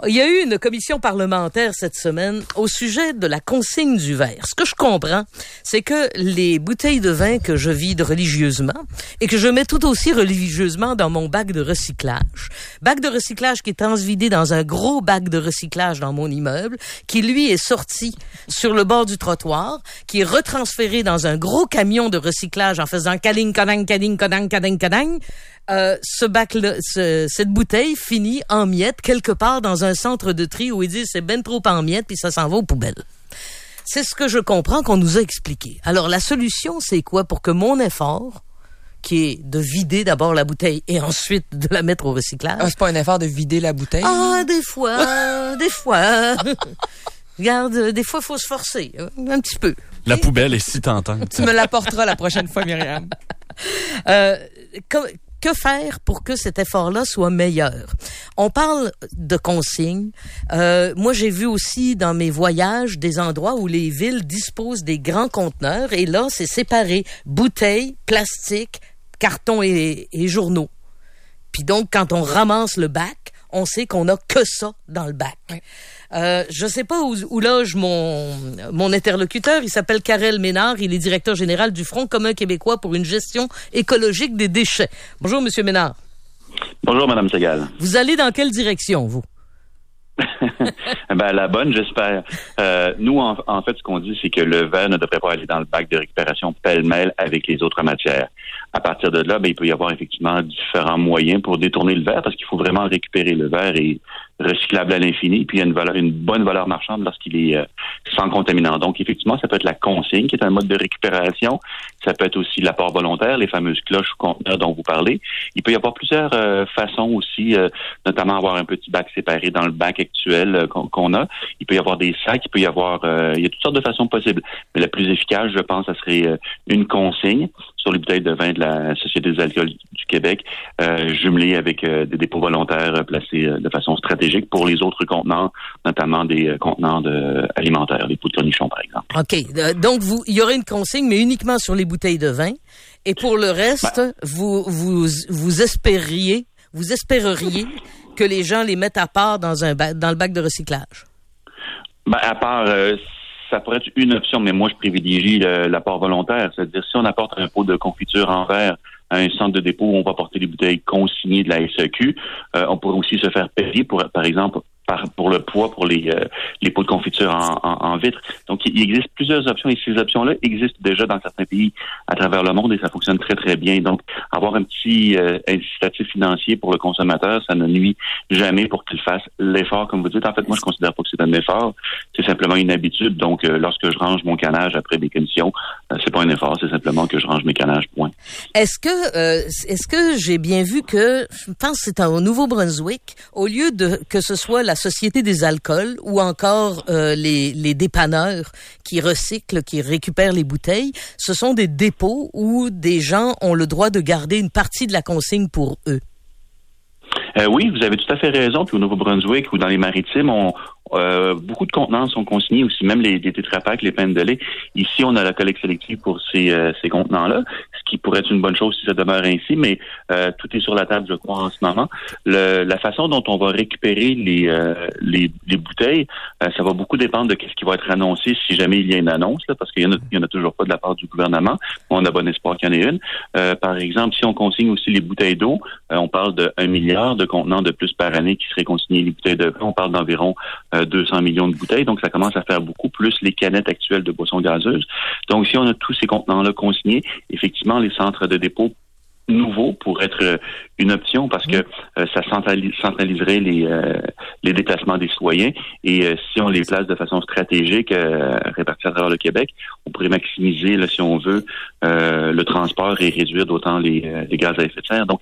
Il y a eu une commission parlementaire cette semaine au sujet de la consigne du verre. Ce que je comprends, c'est que les bouteilles de vin que je vide religieusement et que je mets tout aussi religieusement dans mon bac de recyclage qui est transvidé dans un gros bac de recyclage dans mon immeuble, qui lui est sorti sur le bord du trottoir, qui est retransféré dans un gros camion de recyclage en faisant kading, kadang, kading, kadang, kadang, kadang. Ce bac-là, cette bouteille finit en miettes quelque part dans un centre de tri où ils disent c'est ben trop en miettes puis ça s'en va aux poubelles. C'est ce que je comprends qu'on nous a expliqué. Alors la solution, c'est quoi pour que mon effort, qui est de vider d'abord la bouteille et ensuite de la mettre au recyclage. Ah, c'est pas un effort de vider la bouteille? Ah, des fois. Regarde, des fois, faut se forcer, un petit peu. La poubelle est si tentante. Tu me l'apporteras la prochaine fois, Myriam. Que faire pour que cet effort-là soit meilleur? On parle de consignes. Moi, j'ai vu aussi dans mes voyages des endroits où les villes disposent des grands conteneurs et là, c'est séparé. Bouteilles, plastique, carton et journaux. Puis donc, quand on ramasse le bac, on sait qu'on a que ça dans le bac. Oui. Je sais pas où loge mon interlocuteur. Il s'appelle Karel Ménard. Il est directeur général du Front commun québécois pour une gestion écologique des déchets. Bonjour, Monsieur Ménard. Bonjour, Madame Segal. Vous allez dans quelle direction, vous? Ben, la bonne, j'espère. Nous, en fait, ce qu'on dit, c'est que le verre ne devrait pas aller dans le bac de récupération pêle-mêle avec les autres matières. À partir de là, il peut y avoir effectivement différents moyens pour détourner le verre parce qu'il faut vraiment récupérer le verre et recyclable à l'infini, puis il y a une bonne valeur marchande lorsqu'il est sans contaminant. Donc, effectivement, ça peut être la consigne, qui est un mode de récupération. Ça peut être aussi l'apport volontaire, les fameuses cloches ou conteneurs dont vous parlez. Il peut y avoir plusieurs façons aussi, notamment avoir un petit bac séparé dans le bac actuel qu'on a. Il peut y avoir des sacs, il y a toutes sortes de façons possibles. Mais la plus efficace, je pense, ça serait une consigne sur les bouteilles de vin de la Société des alcools du Québec, jumelée avec des dépôts volontaires placés de façon stratégique pour les autres contenants, notamment des contenants alimentaires, les pots de cornichons, par exemple. OK. Donc, il y aurait une consigne, mais uniquement sur les bouteilles de vin. Et pour le reste, vous espéreriez que les gens les mettent à part dans le bac de recyclage? À part... ça pourrait être une option, mais moi, je privilégie l'apport volontaire. C'est-à-dire, si on apporte un pot de confiture en verre à un centre de dépôt où on va porter des bouteilles consignées de la SAQ, on pourrait aussi se faire payer, par exemple, pour le poids pour les pots de confiture en vitre. Donc, il existe plusieurs options et ces options-là existent déjà dans certains pays à travers le monde et ça fonctionne très, très bien. Donc, avoir un petit incitatif financier pour le consommateur, ça ne nuit jamais pour qu'il fasse l'effort, comme vous dites. En fait, moi, je considère pas que c'est un effort. C'est simplement une habitude. Donc, lorsque je range mon canage après des commissions, c'est pas un effort, c'est simplement que je range mes canages, point. Est-ce que j'ai bien vu que, je pense que c'est au Nouveau-Brunswick, au lieu que ce soit la Société des alcools ou encore les dépanneurs qui recyclent, qui récupèrent les bouteilles, ce sont des dépôts où des gens ont le droit de garder une partie de la consigne pour eux. Oui, vous avez tout à fait raison. Puis au Nouveau-Brunswick ou dans les Maritimes, beaucoup de contenants sont consignés aussi, même les Tetra Pak, les pintes de lait. Ici, on a la collecte sélective pour ces contenants-là, ce qui pourrait être une bonne chose si ça demeure ainsi, mais tout est sur la table, je crois, en ce moment. La façon dont on va récupérer les bouteilles, ça va beaucoup dépendre de ce qui va être annoncé si jamais il y a une annonce, là, parce qu'il y en a toujours pas de la part du gouvernement. On a bon espoir qu'il y en ait une. Par exemple, si on consigne aussi les bouteilles d'eau, on parle de 1 milliard de contenants de plus par année qui seraient consignés les bouteilles de vin. On parle d'environ 200 millions de bouteilles, donc ça commence à faire beaucoup, plus les canettes actuelles de boissons gazeuses. Donc, si on a tous ces contenants-là consignés, effectivement, les centres de dépôt nouveaux pourraient être une option parce que ça centraliserait les déplacements des citoyens et si on les place de façon stratégique répartis à travers le Québec, on pourrait maximiser, là, si on veut, le transport et réduire d'autant les gaz à effet de serre. Donc,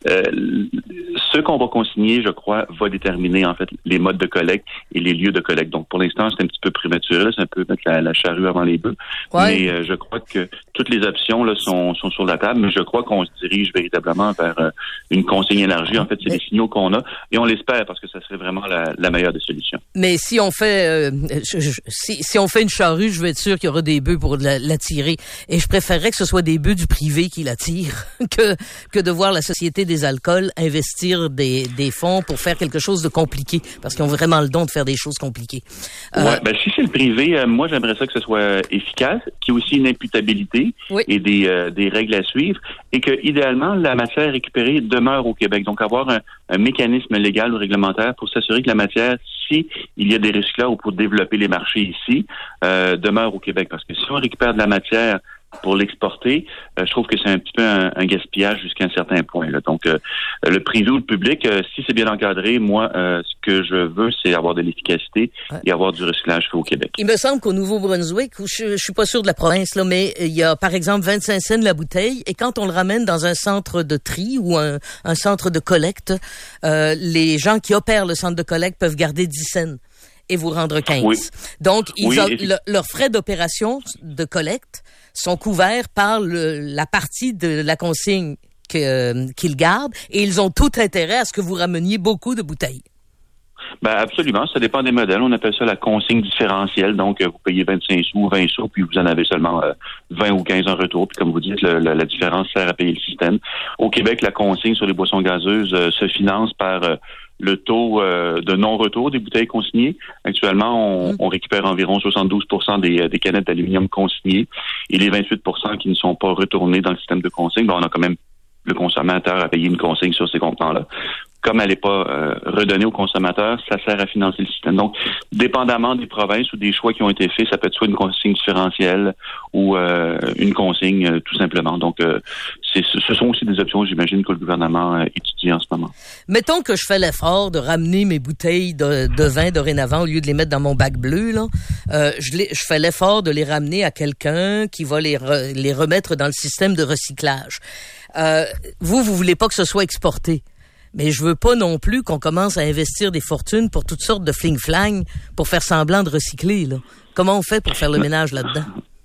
ce qu'on va consigner, je crois, va déterminer en fait les modes de collecte et les lieux de collecte. Donc, pour l'instant, c'est un petit peu prématuré, c'est un peu mettre la charrue avant les bœufs. Ouais. Mais je crois que toutes les options là sont sur la table, mais je crois qu'on se dirige véritablement vers une consigne élargie. En fait, c'est des signaux qu'on a et on l'espère parce que ça serait vraiment la meilleure des solutions. Mais si on fait si on fait une charrue, je veux être sûr qu'il y aura des bœufs pour l'attirer. Et je préférerais que ce soit des bœufs du privé qui l'attirent que de voir la Société des alcools investir sortir des fonds pour faire quelque chose de compliqué, parce qu'ils ont vraiment le don de faire des choses compliquées. Si c'est le privé, moi j'aimerais ça que ce soit efficace, qu'il y ait aussi une imputabilité et des règles à suivre, et que idéalement la matière récupérée demeure au Québec. Donc avoir un mécanisme légal ou réglementaire pour s'assurer que la matière, si il y a des recyclages ou pour développer les marchés ici, demeure au Québec. Parce que si on récupère de la matière pour l'exporter, je trouve que c'est un petit peu un gaspillage jusqu'à un certain point. Là. Donc, le privé ou le public, si c'est bien encadré, moi, ce que je veux, c'est avoir de l'efficacité et avoir du recyclage fait au Québec. Il me semble qu'au Nouveau-Brunswick, je suis pas sûr de la province, là, mais il y a, par exemple, 25 cents la bouteille, et quand on le ramène dans un centre de tri ou un centre de collecte, les gens qui opèrent le centre de collecte peuvent garder 10 cents et vous rendre 15. Oui. Donc, leurs frais d'opération de collecte sont couverts par la partie de la consigne qu'ils gardent, et ils ont tout intérêt à ce que vous rameniez beaucoup de bouteilles. Absolument. Ça dépend des modèles. On appelle ça la consigne différentielle. Donc, vous payez 25 sous ou 20 sous, puis vous en avez seulement 20 ou 15 en retour. Puis, comme vous dites, la différence sert à payer le système. Au Québec, la consigne sur les boissons gazeuses se finance par le taux de non-retour des bouteilles consignées. Actuellement, on récupère environ 72% des canettes d'aluminium consignées, et les 28% qui ne sont pas retournées dans le système de consigne, on a quand même le consommateur à payer une consigne sur ces contenants-là. Comme elle n'est pas redonnée au consommateur, ça sert à financer le système. Donc, dépendamment des provinces ou des choix qui ont été faits, ça peut être soit une consigne différentielle ou une consigne tout simplement. Donc, ce sont aussi des options, j'imagine, que le gouvernement étudie en ce moment. Mettons que je fais l'effort de ramener mes bouteilles de vin dorénavant, au lieu de les mettre dans mon bac bleu, là. Je fais l'effort de les ramener à quelqu'un qui va les remettre dans le système de recyclage. Vous voulez pas que ce soit exporté. Mais je veux pas non plus qu'on commence à investir des fortunes pour toutes sortes de fling-flang pour faire semblant de recycler, là. Comment on fait pour faire le ménage là-dedans?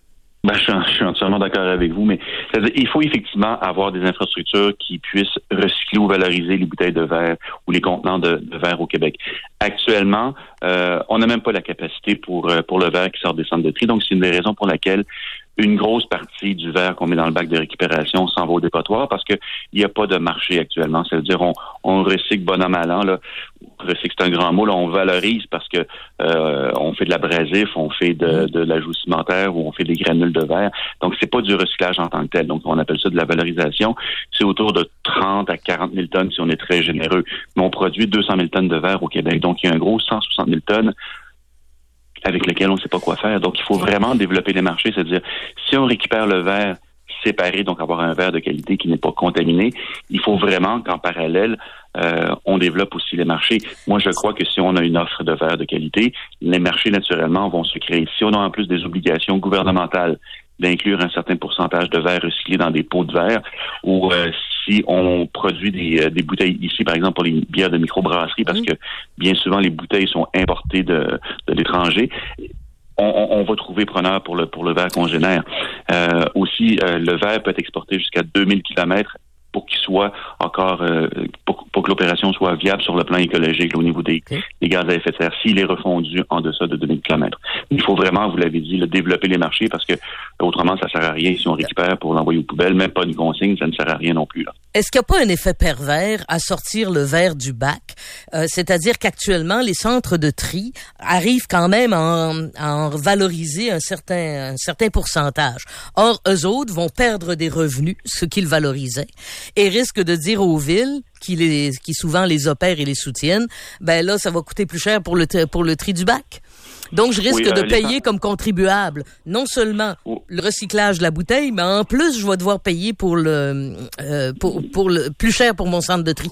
Je suis entièrement d'accord avec vous, mais c'est-à-dire, il faut effectivement avoir des infrastructures qui puissent recycler ou valoriser les bouteilles de verre ou les contenants de verre au Québec. Actuellement, on n'a même pas la capacité pour le verre qui sort des centres de tri, donc c'est une des raisons pour laquelle une grosse partie du verre qu'on met dans le bac de récupération s'en va au dépotoir, parce que il n'y a pas de marché actuellement. C'est-à-dire, on recycle bon an mal an, là. Recycle, c'est un grand mot, là. On valorise parce que on fait de l'abrasif, on fait de l'ajout cimentaire ou on fait des granules de verre. Donc, c'est pas du recyclage en tant que tel. Donc, on appelle ça de la valorisation. C'est autour de 30 à 40 000 tonnes si on est très généreux. Mais on produit 200 000 tonnes de verre au Québec. Donc, il y a un gros 160 000 tonnes avec lesquels on ne sait pas quoi faire. Donc, il faut vraiment développer les marchés. C'est-à-dire, si on récupère le verre séparé, donc avoir un verre de qualité qui n'est pas contaminé, il faut vraiment qu'en parallèle, on développe aussi les marchés. Moi, je crois que si on a une offre de verre de qualité, les marchés, naturellement, vont se créer. Si on a en plus des obligations gouvernementales d'inclure un certain pourcentage de verre recyclé dans des pots de verre, ou si on produit des bouteilles ici, par exemple pour les bières de microbrasserie, parce que bien souvent les bouteilles sont importées de l'étranger, on va trouver preneur pour le verre congénère. Aussi, le verre peut être exporté jusqu'à 2000 km pour qu'il soit encore pour que l'opération soit viable sur le plan écologique là, au niveau des gaz à effet de serre, s'il est refondu en deçà de 2000 km. Il faut vraiment, vous l'avez dit, développer les marchés, parce que autrement, ça sert à rien si on récupère pour l'envoyer aux poubelles, même pas une consigne, ça ne sert à rien non plus. Là. Est-ce qu'il n'y a pas un effet pervers à sortir le verre du bac? C'est-à-dire qu'actuellement, les centres de tri arrivent quand même à en valoriser un certain pourcentage. Or, eux autres vont perdre des revenus, ce qu'ils valorisaient, et risquent de dire aux villes qui souvent les opèrent et les soutiennent, ben là, ça va coûter plus cher pour le tri du bac. Donc, je risque de payer comme contribuable non seulement le recyclage de la bouteille, mais en plus, je vais devoir payer pour le plus cher pour mon centre de tri.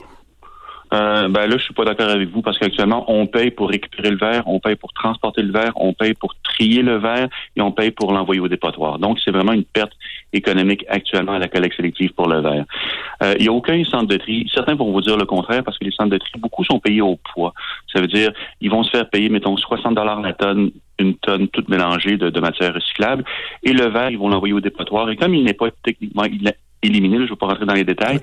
Là, je suis pas d'accord avec vous, parce qu'actuellement, on paye pour récupérer le verre, on paye pour transporter le verre, on paye pour trier le verre et on paye pour l'envoyer au dépotoir. Donc, c'est vraiment une perte économique actuellement à la collecte sélective pour le verre. Il n'y a aucun centre de tri. Certains vont vous dire le contraire, parce que les centres de tri, beaucoup sont payés au poids. Ça veut dire, ils vont se faire payer, mettons, 60 $ la tonne, une tonne toute mélangée de matière recyclable. Et le verre, ils vont l'envoyer au dépotoir. Et comme il n'est pas techniquement éliminé, là, je ne vais pas rentrer dans les détails,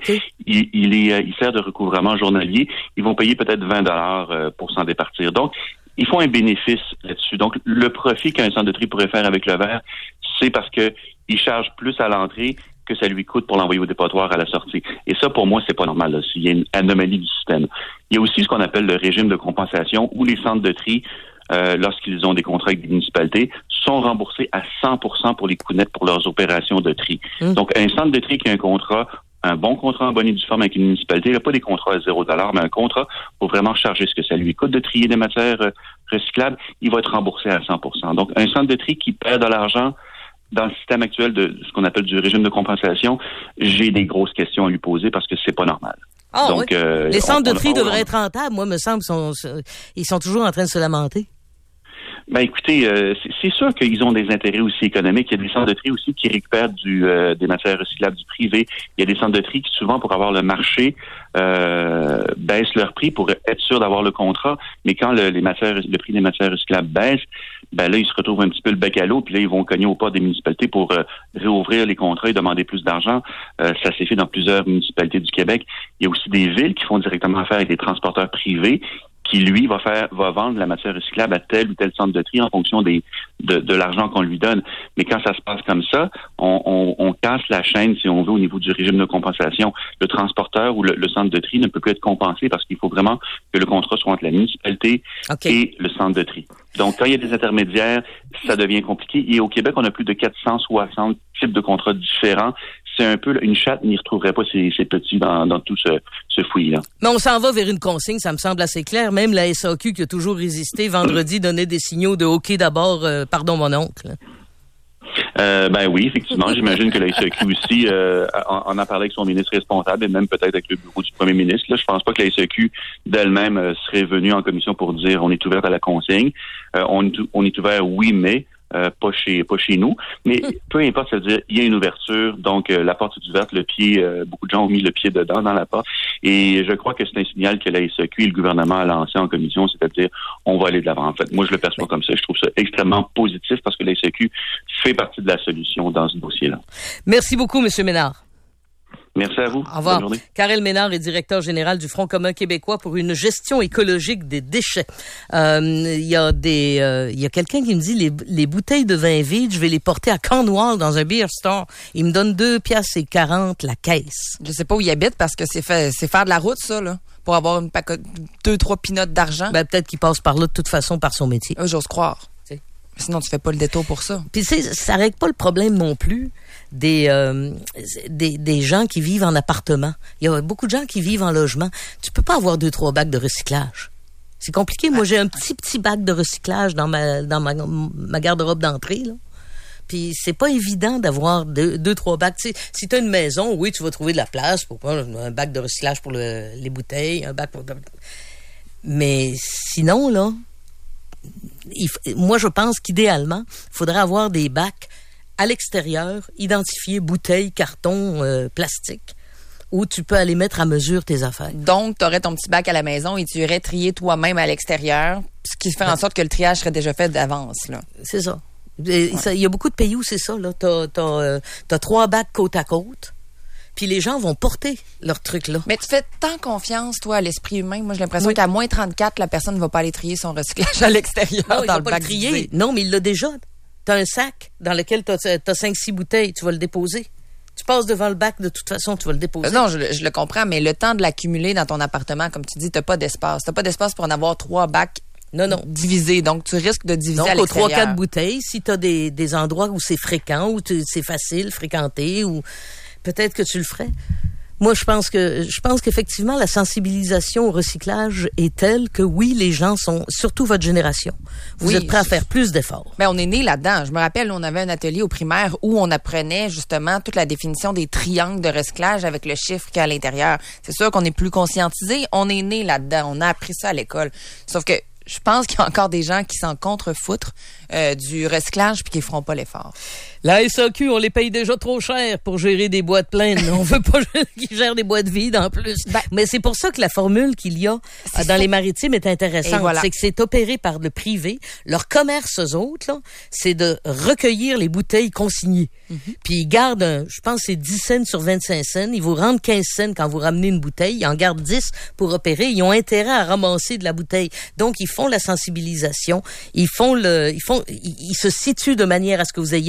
il sert de recouvrement journalier. Ils vont payer peut-être 20 $ pour s'en départir. Donc, ils font un bénéfice là-dessus. Donc, le profit qu'un centre de tri pourrait faire avec le verre, c'est parce que ils chargent plus à l'entrée que ça lui coûte pour l'envoyer au dépotoir à la sortie. Et ça, pour moi, c'est pas normal. Là. Il y a une anomalie du système. Il y a aussi ce qu'on appelle le régime de compensation où les centres de tri, lorsqu'ils ont des contrats avec des municipalités, sont remboursés à 100% pour les coûts nets pour leurs opérations de tri. Donc, un centre de tri qui a un bon contrat en bonne et due forme avec une municipalité, il n'a pas des contrats à $0, mais un contrat pour vraiment charger ce que ça lui coûte de trier des matières recyclables, il va être remboursé à 100%. Donc, un centre de tri qui perd de l'argent dans le système actuel de ce qu'on appelle du régime de compensation, j'ai des grosses questions à lui poser parce que c'est pas normal. Ah, donc, oui. Les centres de tri devraient être rentables. Moi, me semble, ils sont toujours en train de se lamenter. Ben écoutez, c'est sûr qu'ils ont des intérêts aussi économiques. Il y a des centres de tri aussi qui récupèrent des matières recyclables du privé. Il y a des centres de tri qui, souvent, pour avoir le marché, baissent leur prix pour être sûr d'avoir le contrat. Mais quand le prix des matières recyclables baisse, ben là, ils se retrouvent un petit peu le bec à l'eau, puis là, ils vont cogner au pas des municipalités pour réouvrir les contrats et demander plus d'argent. Ça s'est fait dans plusieurs municipalités du Québec. Il y a aussi des villes qui font directement affaire avec des transporteurs privés qui, lui, va vendre la matière recyclable à tel ou tel centre de tri en fonction de l'argent qu'on lui donne. Mais quand ça se passe comme ça, on casse la chaîne, si on veut, au niveau du régime de compensation. Le transporteur ou le centre de tri ne peut plus être compensé parce qu'il faut vraiment que le contrat soit entre la municipalité et le centre de tri. Donc, quand il y a des intermédiaires, ça devient compliqué. Et au Québec, on a plus de 460 types de contrats différents. C'est un peu une chatte n'y retrouverait pas ces petits dans tout ce fouillis-là. Mais on s'en va vers une consigne, ça me semble assez clair. Même la SAQ qui a toujours résisté, vendredi, donnait des signaux de OK d'abord, pardon mon oncle. Ben oui, effectivement. J'imagine que la SAQ aussi en a parlé avec son ministre responsable et même peut-être avec le bureau du premier ministre. Là, je pense pas que la SAQ d'elle-même serait venue en commission pour dire on est ouvert à la consigne. On est ouvert, oui, mais pas chez nous. Mais peu importe, ça veut dire il y a une ouverture, donc la porte est ouverte, beaucoup de gens ont mis le pied dedans dans la porte. Et je crois que c'est un signal que la SAQ et le gouvernement a lancé en commission, c'est-à-dire on va aller de l'avant. En fait, moi je le perçois comme ça. Je trouve ça extrêmement positif parce que la SAQ fait partie de la solution dans ce dossier-là. Merci beaucoup, M. Ménard. Merci à vous. Au revoir. Bonne journée. Karel Ménard est directeur général du Front commun québécois pour une gestion écologique des déchets. Il y a quelqu'un qui me dit les bouteilles de vin vide, je vais les porter à Cornwall dans un beer store. Il me donne 2,40$ la caisse. Je sais pas où il habite parce que c'est faire de la route, ça, là. Pour avoir 2-3 pinottes d'argent. Ben, peut-être qu'il passe par là de toute façon par son métier. J'ose croire. Sinon, tu fais pas le détour pour ça. Puis, tu sais, ça règle pas le problème non plus des gens qui vivent en appartement. Il y a beaucoup de gens qui vivent en logement. Tu peux pas avoir 2-3 bacs de recyclage. C'est compliqué. Moi, j'ai un petit bac de recyclage dans ma garde-robe d'entrée, là. Puis c'est pas évident d'avoir 2-3 bacs. Tu sais, si t'as une maison, oui, tu vas trouver de la place pour un bac de recyclage pour les bouteilles, un bac pour... Mais sinon, là, moi, je pense qu'idéalement, il faudrait avoir des bacs à l'extérieur, identifiés bouteilles, cartons, plastique, où tu peux aller mettre à mesure tes affaires. Donc, tu aurais ton petit bac à la maison et tu irais trier toi-même à l'extérieur, ce qui fait en sorte que le triage serait déjà fait d'avance, là. C'est ça. Il y a beaucoup de pays où c'est ça, là. T'as 3 bacs côte à côte. Puis les gens vont porter leur truc là. Mais tu fais tant confiance, toi, à l'esprit humain. Moi, j'ai l'impression qu'à moins 34, la personne ne va pas aller trier son recyclage à l'extérieur dans le bac trier. Non, mais il l'a déjà. T'as un sac dans lequel t'as 5-6 bouteilles. Tu vas le déposer. Tu passes devant le bac, de toute façon, tu vas le déposer. Non, je le comprends, mais le temps de l'accumuler dans ton appartement, comme tu dis, t'as pas d'espace. T'as pas d'espace pour en avoir 3 bacs divisés. Donc, tu risques de diviser à l'extérieur. Donc, 3-4 bouteilles, si t'as des endroits où c'est fréquent, où c'est facile, fréquenté, ou... Peut-être que tu le ferais. Moi, je pense qu'effectivement, la sensibilisation au recyclage est telle que oui, les gens sont, surtout votre génération, vous êtes prêts à faire plus d'efforts. Mais on est né là-dedans. Je me rappelle, on avait un atelier au primaire où on apprenait justement toute la définition des triangles de recyclage avec le chiffre qu'il y a à l'intérieur. C'est sûr qu'on est plus conscientisé. On est né là-dedans. On a appris ça à l'école. Sauf que je pense qu'il y a encore des gens qui s'en contrefoutent du recyclage puis qui feront pas l'effort. La SAQ, on les paye déjà trop cher pour gérer des boîtes pleines. On veut pas qu'ils gèrent des boîtes vides en plus. Mais c'est pour ça que la formule qu'il y a dans les maritimes est intéressante. Voilà. C'est que c'est opéré par le privé. Leur commerce, eux autres, là, c'est de recueillir les bouteilles consignées. Puis ils gardent, je pense c'est 10 cents sur 25 cents. Ils vous rendent 15 cents quand vous ramenez une bouteille. Ils en gardent 10 pour opérer. Ils ont intérêt à ramasser de la bouteille. Donc, ils font la sensibilisation. Ils se situent de manière à ce que vous ayez envie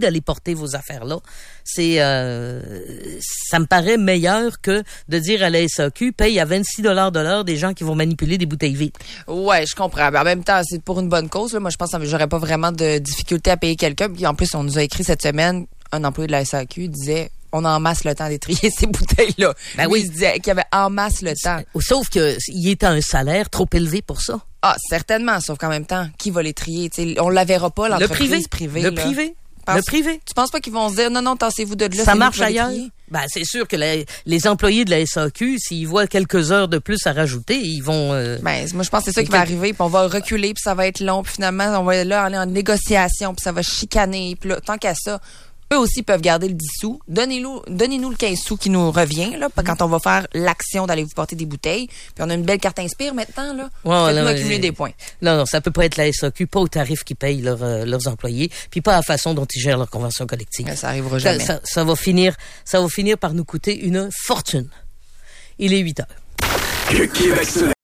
d'aller porter vos affaires-là. C'est, ça me paraît meilleur que de dire à la SAQ, paye à 26 $ de l'heure des gens qui vont manipuler des bouteilles vides. Ouais, je comprends. Mais en même temps, c'est pour une bonne cause. Là. Moi, je pense que j'aurais pas vraiment de difficulté à payer quelqu'un. Puis en plus, on nous a écrit cette semaine, un employé de la SAQ disait, on a en masse le temps d'étrier ces bouteilles-là. Ben oui. Il disait qu'il y avait en masse le temps. Sauf que il est à un salaire trop élevé pour ça. Ah, certainement. Sauf qu'en même temps, qui va les trier? T'sais, on la verra pas, l'entreprise privée. Le privé. Le privé. Tu penses pas qu'ils vont se dire, non, tassez-vous de là. Ça marche ailleurs? Ben, c'est sûr que les employés de la SAQ, s'ils voient quelques heures de plus à rajouter, ils vont... Ben, moi, je pense que c'est ça qui va arriver, puis on va reculer, puis ça va être long, puis finalement, on va là aller en négociation, puis ça va chicaner, puis là, tant qu'à ça, eux aussi peuvent garder le 10 sous. Donnez-nous le 15 sous qui nous revient, là, quand on va faire l'action d'aller vous porter des bouteilles. Puis on a une belle carte Inspire maintenant, là. Faites-nous accumuler des points. Non, ça peut pas être la SAQ, pas au tarif qu'ils payent leurs employés, puis pas à la façon dont ils gèrent leur convention collective. Ça arrivera jamais. Ça va finir par nous coûter une fortune. Il est 8 heures.